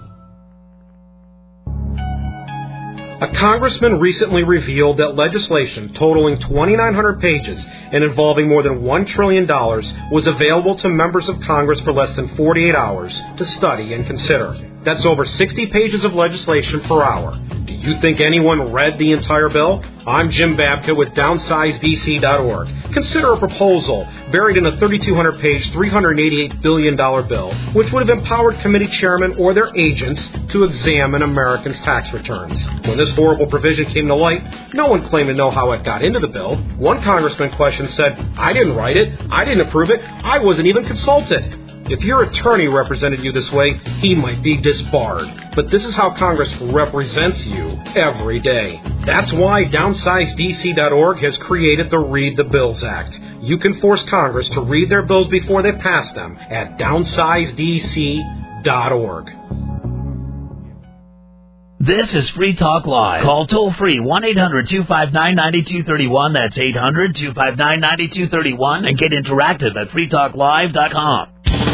A congressman recently revealed that legislation totaling 2,900 pages and involving more than $1 trillion was available to members of Congress for less than 48 hours to study and consider. That's over 60 pages of legislation per hour. Do you think anyone read the entire bill? I'm Jim Babka with DownsizeDC.org. Consider a proposal buried in a 3,200-page, $388 billion bill, which would have empowered committee chairmen or their agents to examine Americans' tax returns. When this horrible provision came to light, no one claimed to know how it got into the bill. One congressman questioned said, "I didn't write it. I didn't approve it. I wasn't even consulted." If your attorney represented you this way, he might be disbarred. But this is how Congress represents you every day. That's why DownsizeDC.org has created the Read the Bills Act. You can force Congress to read their bills before they pass them at DownsizeDC.org. This is Free Talk Live. Call toll-free 1-800-259-9231. That's 800-259-9231. And get interactive at freetalklive.com.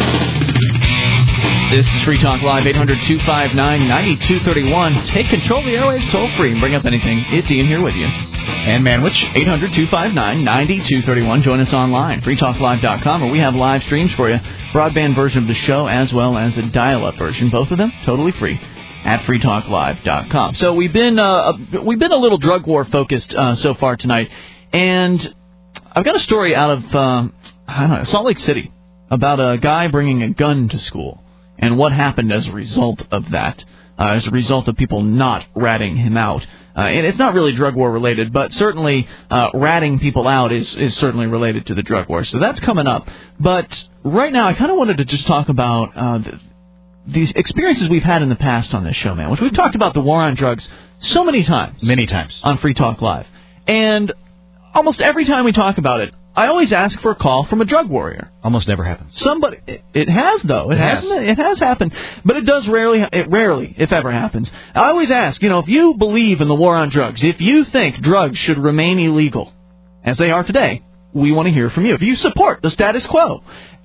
This is Free Talk Live, 800-259-9231. Take control of the airwaves toll-free and bring up anything. It's Ian here with you. And Manwich, 800-259-9231. Join us online, freetalklive.com, where we have live streams for you. Broadband version of the show as well as a dial-up version. Both of them totally free at freetalklive.com. So we've been a little drug war focused so far tonight. And I've got a story out of Salt Lake City about a guy bringing a gun to school. And what happened as a result of that, as a result of people not ratting him out. And it's not really drug war related, but certainly ratting people out is certainly related to the drug war. So that's coming up. But right now I kind of wanted to just talk about these experiences we've had in the past on this show, man, which we've talked about the war on drugs so many times. Many times. On Free Talk Live. And almost every time we talk about it, I always ask for a call from a drug warrior. Almost never happens. Somebody, it has though. It has happened, but it does rarely, if ever, happens. I always ask, if you believe in the war on drugs, if you think drugs should remain illegal, as they are today, we want to hear from you. If you support the status quo,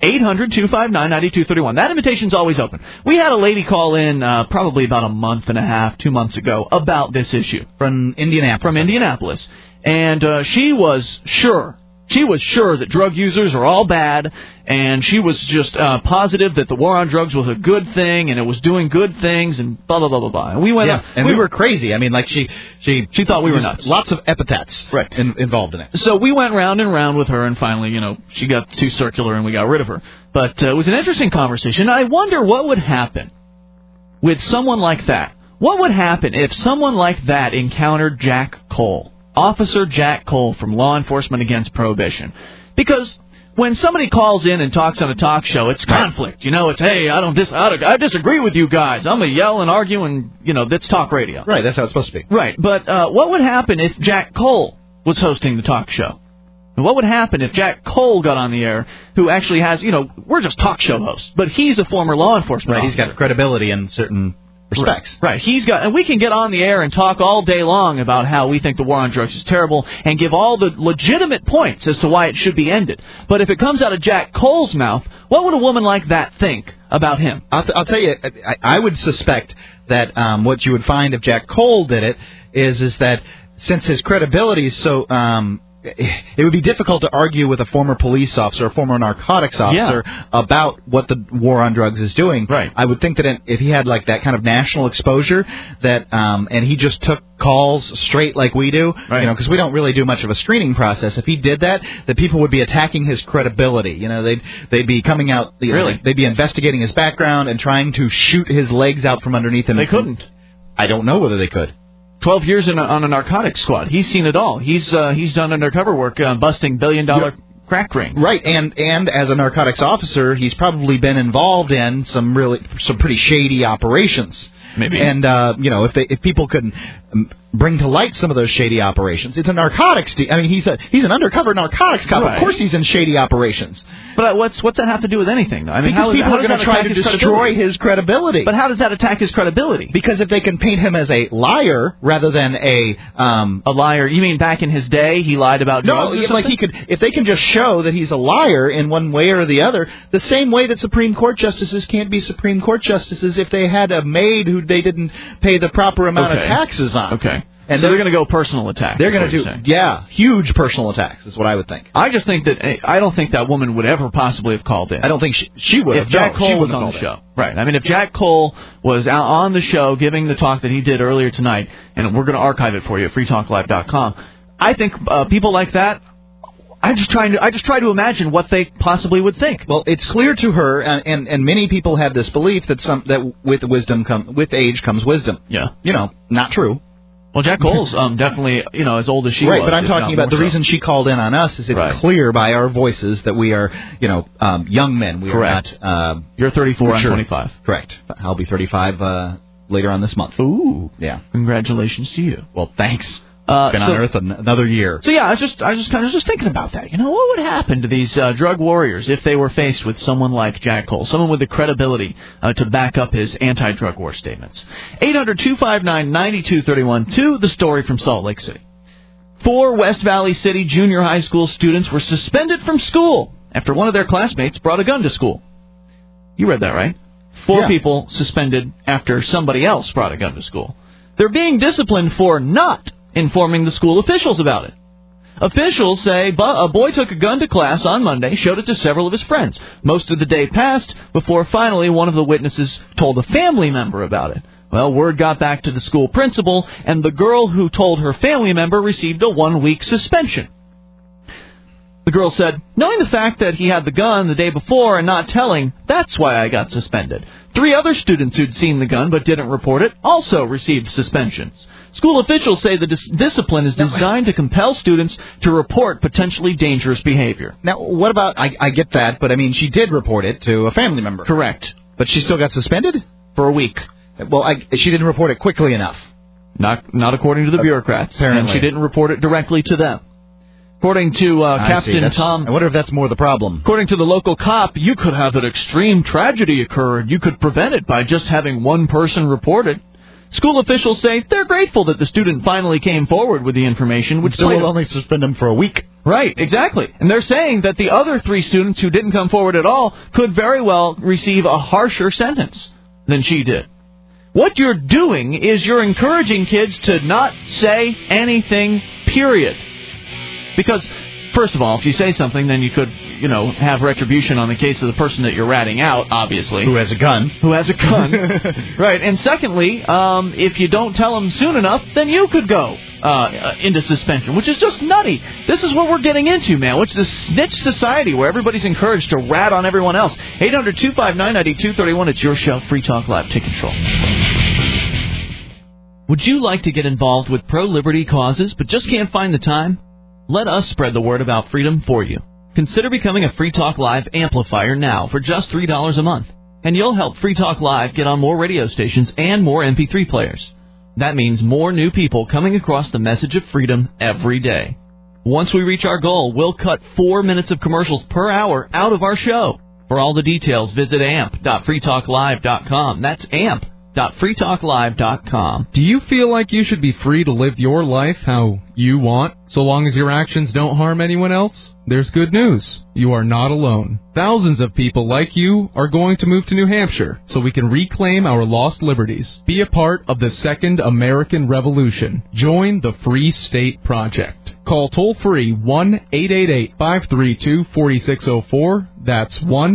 800-259-9231. That invitation's always open. We had a lady call in probably about a month and a half, 2 months ago about this issue. From Indianapolis. And she was sure that drug users are all bad, and she was just positive that the war on drugs was a good thing, and it was doing good things, and blah, blah, blah, blah, blah. And we went we were crazy. I mean, like, she thought we were nuts. Lots of epithets involved in it. So we went round and round with her, and finally, she got too circular, and we got rid of her. But it was an interesting conversation. I wonder what would happen with someone like that. What would happen if someone like that encountered Jack Cole? Officer Jack Cole from Law Enforcement Against Prohibition. Because when somebody calls in and talks on a talk show, it's conflict. It's, hey, I disagree with you guys. I'm going to yell and argue, and, that's talk radio. Right, that's how it's supposed to be. Right, but what would happen if Jack Cole was hosting the talk show? And what would happen if Jack Cole got on the air, who actually has, we're just talk show hosts, but he's a former law enforcement officer. He's got credibility in certain respects. Right. And we can get on the air and talk all day long about how we think the war on drugs is terrible and give all the legitimate points as to why it should be ended. But if it comes out of Jack Cole's mouth, what would a woman like that think about him? I'll tell you, I would suspect that what you would find if Jack Cole did it is that since his credibility is so... it would be difficult to argue with a former police officer, a former narcotics officer, about what the war on drugs is doing. Right. I would think that if he had like that kind of national exposure, that and he just took calls straight like we do, because we don't really do much of a screening process. If he did that people would be attacking his credibility. They'd be coming out. They'd be investigating his background and trying to shoot his legs out from underneath him. They couldn't. I don't know whether they could. 12 years on a narcotics squad. He's seen it all. He's done undercover work busting billion-dollar crack rings. Right, and as a narcotics officer, he's probably been involved in some pretty shady operations. Maybe. And if people could bring to light some of those shady operations, it's a narcotics. He's an undercover narcotics cop. Right. Of course, he's in shady operations. But what's that have to do with anything? Because people are going to try to destroy his credibility. But how does that attack his credibility? Because if they can paint him as a liar rather than a liar, you mean back in his day he lied about drugs? No, like if they can just show that he's a liar in one way or the other, the same way that Supreme Court justices can't be Supreme Court justices if they had a maid who they didn't pay the proper amount of taxes on. Okay. And so they're going to go personal attacks. They're going to do, huge personal attacks is what I would think. I just think I don't think that woman would ever possibly have called in. I don't think she would have. If Jack Cole was on the show. Right. I mean, if Jack Cole was out on the show giving the talk that he did earlier tonight, and we're going to archive it for you at freetalklive.com, I think people like that, I just try to imagine what they possibly would think. Well, it's clear to her, and many people have this belief that with age comes wisdom. Yeah. Not true. Well, Jack Cole's definitely, as old as she was. Right, but I'm talking about the reason she called in on us is it's clear by our voices that we are, young men. We Correct. are not... You're 34, I'm 25. Correct. I'll be 35 later on this month. Ooh. Yeah. Congratulations to you. Well, thanks. Been on Earth another year. So, I was just kind of thinking about that. What would happen to these drug warriors if they were faced with someone like Jack Cole, someone with the credibility to back up his anti-drug war statements? 800-259-9231 to the story from Salt Lake City. 4 West Valley City junior high school students were suspended from school after one of their classmates brought a gun to school. You read that, right? 4 people suspended after somebody else brought a gun to school. They're being disciplined for not informing the school officials about it. Officials say a boy took a gun to class on Monday, showed it to several of his friends. Most of the day passed before finally one of the witnesses told a family member about it. Well, word got back to the school principal, and the girl who told her family member received a 1-week suspension. The girl said, knowing the fact that he had the gun the day before and not telling, that's why I got suspended. 3 other students who'd seen the gun but didn't report it also received suspensions. School officials say the discipline is designed to compel students to report potentially dangerous behavior. Now, what about, I get that, but she did report it to a family member. Correct. But she still got suspended? For a week. Well, she didn't report it quickly enough. Not according to the bureaucrats. Apparently. And she didn't report it directly to them. According to Captain Tom... I wonder if that's more the problem. According to the local cop, you could have an extreme tragedy occur, and you could prevent it by just having one person report it. School officials say they're grateful that the student finally came forward with the information, which will only suspend him for a week. Right, exactly. And they're saying that the other 3 students who didn't come forward at all could very well receive a harsher sentence than she did. What you're doing is you're encouraging kids to not say anything, period. Because, first of all, if you say something, then you could, have retribution on the case of the person that you're ratting out, obviously. Who has a gun. Right. And secondly, if you don't tell them soon enough, then you could go into suspension, which is just nutty. This is what we're getting into, man. Which is a snitch society where everybody's encouraged to rat on everyone else. 800-259-9231. It's your show. Free Talk Live. Take control. Would you like to get involved with pro-liberty causes but just can't find the time? Let us spread the word about freedom for you. Consider becoming a Free Talk Live amplifier now for just $3 a month. And you'll help Free Talk Live get on more radio stations and more MP3 players. That means more new people coming across the message of freedom every day. Once we reach our goal, we'll cut 4 minutes of commercials per hour out of our show. For all the details, visit amp.freetalklive.com. That's amp.freetalklive.com. Do you feel like you should be free to live your life how you want, so long as your actions don't harm anyone else? There's good news. You are not alone. Thousands of people like you are going to move to New Hampshire so we can reclaim our lost liberties. Be a part of the Second American Revolution. Join the Free State Project. Call toll-free 1-888-532-4604. That's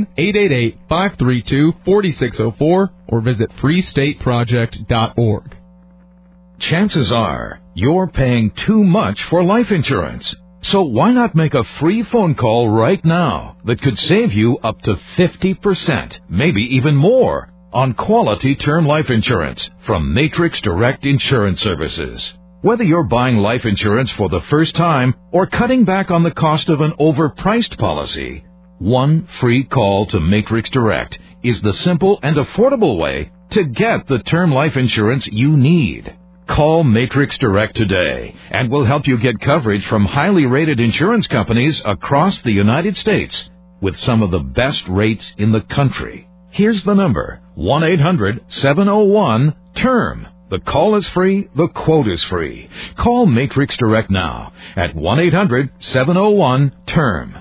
1-888-532-4604. Or visit freestateproject.org. Chances are you're paying too much for life insurance. So why not make a free phone call right now that could save you up to 50%, maybe even more, on quality term life insurance from Matrix Direct Insurance Services. Whether you're buying life insurance for the first time or cutting back on the cost of an overpriced policy, one free call to Matrix Direct is the simple and affordable way to get the term life insurance you need. Call Matrix Direct today, and we'll help you get coverage from highly rated insurance companies across the United States with some of the best rates in the country. Here's the number, 1-800-701-TERM. The call is free, the quote is free. Call Matrix Direct now at 1-800-701-TERM.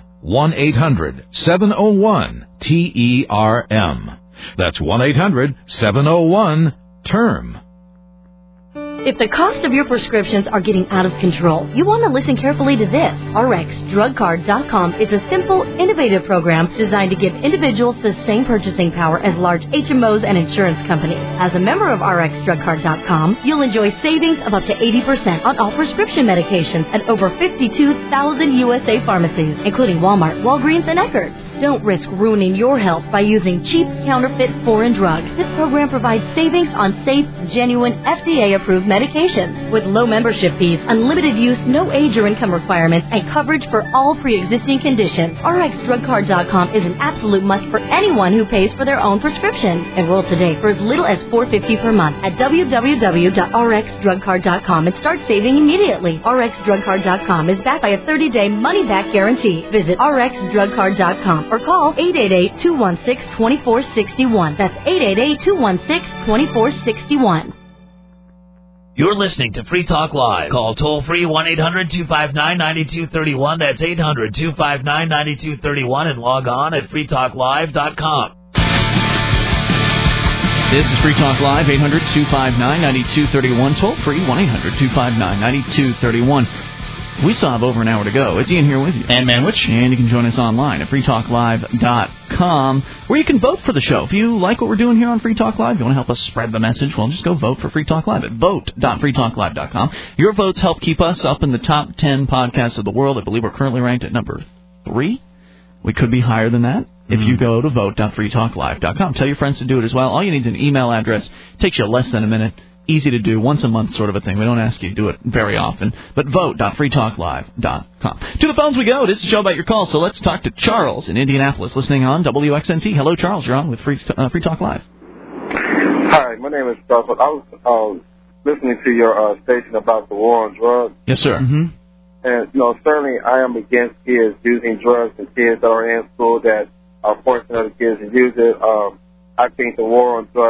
1-800-701-TERM. That's 1-800-701-TERM. If the cost of your prescriptions are getting out of control, you want to listen carefully to this. RxDrugCard.com is a simple, innovative program designed to give individuals the same purchasing power as large HMOs and insurance companies. As a member of RxDrugCard.com, you'll enjoy savings of up to 80% on all prescription medications at over 52,000 USA pharmacies, including Walmart, Walgreens, and Eckerd's. Don't risk ruining your health by using cheap, counterfeit, foreign drugs. This program provides savings on safe, genuine, FDA-approved medications with low membership fees, unlimited use, no age or income requirements, and coverage for all pre-existing conditions. RxDrugCard.com is an absolute must for anyone who pays for their own prescriptions. Enroll today for as little as $4.50 per month at www.rxdrugcard.com and start saving immediately. RxDrugCard.com is backed by a 30-day money-back guarantee. Visit RxDrugCard.com or call 888-216-2461. That's 888-216-2461. You're listening to Free Talk Live. Call toll-free 1-800-259-9231. That's 800-259-9231 and log on at freetalklive.com. This is Free Talk Live, 800-259-9231. Toll-free 1-800-259-9231. We still have over an hour to go. It's Ian here with you. And Manwich. And you can join us online at freetalklive.com, where you can vote for the show. If you like what we're doing here on Free Talk Live, you want to help us spread the message, well, just go vote for Free Talk Live at vote.freetalklive.com. Your votes help keep us up in the top 10 podcasts of the world. I believe we're currently ranked at number 3. We could be higher than that if you go to vote.freetalklive.com. Tell your friends to do it as well. All you need is an email address. It takes you less than a minute. Easy to do, once a month sort of a thing. We don't ask you to do it very often. But vote.freetalklive.com. To the phones we go. It is a show about your calls, so let's talk to Charles in Indianapolis, listening on WXNT. Hello, Charles. You're on with Free Talk Live. Hi, my name is Charles. I was listening to your station about the war on drugs. Yes, sir. Mm-hmm. And, certainly I am against kids using drugs and kids that are in school that are forcing other kids to use it. I think the war on drugs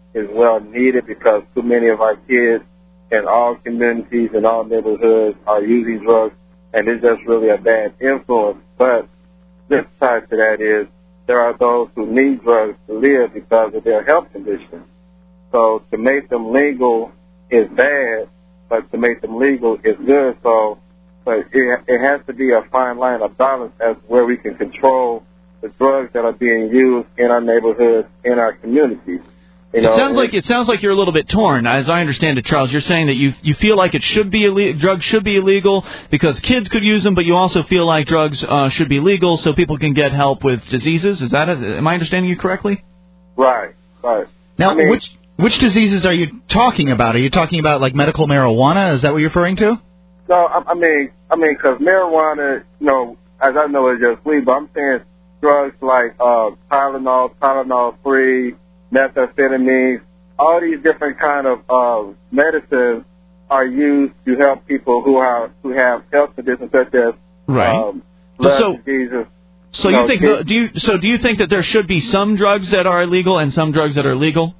is well needed because too many of our kids in all communities and all neighborhoods are using drugs, and it's just really a bad influence. But this side to that is there are those who need drugs to live because of their health conditions. So to make them legal is bad, but to make them legal is good. So, but it has to be a fine line of balance as where we can control the drugs that are being used in our neighborhoods, in our communities. You know, it sounds like you're a little bit torn. As I understand it, Charles, you're saying that you feel like it should be drugs should be illegal because kids could use them, but you also feel like drugs should be legal so people can get help with diseases. Is that am I understanding you correctly? Right. Now, which diseases are you talking about? Are you talking about like medical marijuana? Is that what you're referring to? No, I mean, because marijuana, you know, as I know, is just weed, but I'm saying drugs like Tylenol, Tylenol-free, methamphetamines, all these different kind of medicines are used to help people who have health conditions such as blood diseases. So you think do you think that there should be some drugs that are illegal and some drugs that are legal?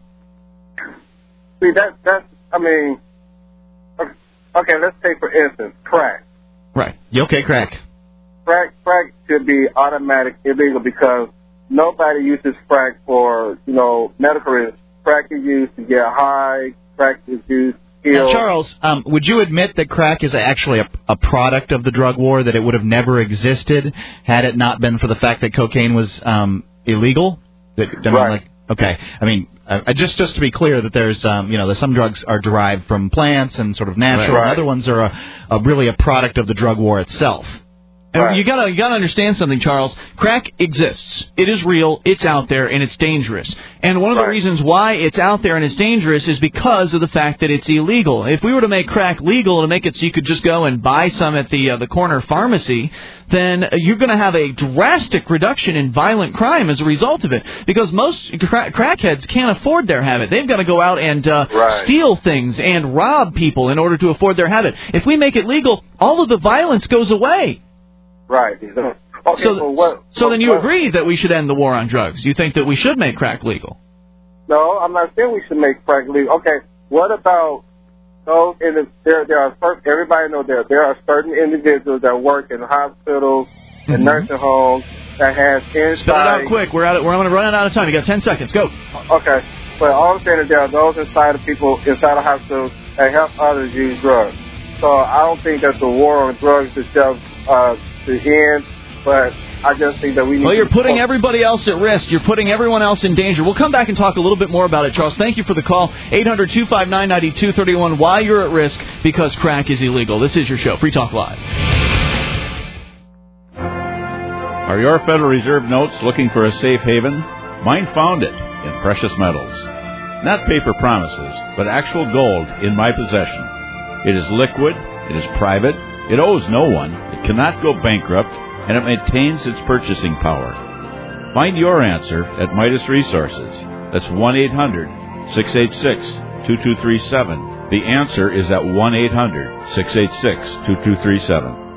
See, that's I mean, okay, let's take for instance crack. Right. Okay, crack. Crack should be automatic illegal because nobody uses crack for, you know, medical reasons. Crack is used to get high. Crack is used to kill. Now, Charles, would you admit that crack is actually a product of the drug war, that it would have never existed had it not been for the fact that cocaine was illegal? Right. Okay. I mean, just to be clear, that there's that some drugs are derived from plants and sort of natural, and other ones are really a product of the drug war itself. And you gotta understand something, Charles. Crack exists. It is real. It's out there, and it's dangerous. And one of the reasons why it's out there and it's dangerous is because of the fact that it's illegal. If we were to make crack legal and make it so you could just go and buy some at the corner pharmacy, then you're going to have a drastic reduction in violent crime as a result of it. Because most crackheads can't afford their habit. They've got to go out and steal things and rob people in order to afford their habit. If we make it legal, all of the violence goes away. Right. Okay, so then you agree that we should end the war on drugs. You think that we should make crack legal? No, I'm not saying we should make crack legal. Okay, what about those everybody knows there are certain individuals that work in hospitals and nursing homes that has inside... Spell it out quick. We're going to run out of time. You got 10 seconds. Go. Okay. But all I'm saying is there are those inside of hospitals that help others use drugs. So I don't think that the war on drugs is just to end, but I just think that we need Well, you're putting everybody else at risk. You're putting everyone else in danger. We'll come back and talk a little bit more about it, Charles. Thank you for the call. 800-259-9231. Why you're at risk because crack is illegal. This is your show, Free Talk Live. Are your Federal Reserve notes looking for a safe haven? Mine found it in precious metals. Not paper promises, but actual gold in my possession. It is liquid. It is private. It owes no one. It cannot go bankrupt, and it maintains its purchasing power. Find your answer at Midas Resources. That's 1-800-686-2237. The answer is at 1-800-686-2237.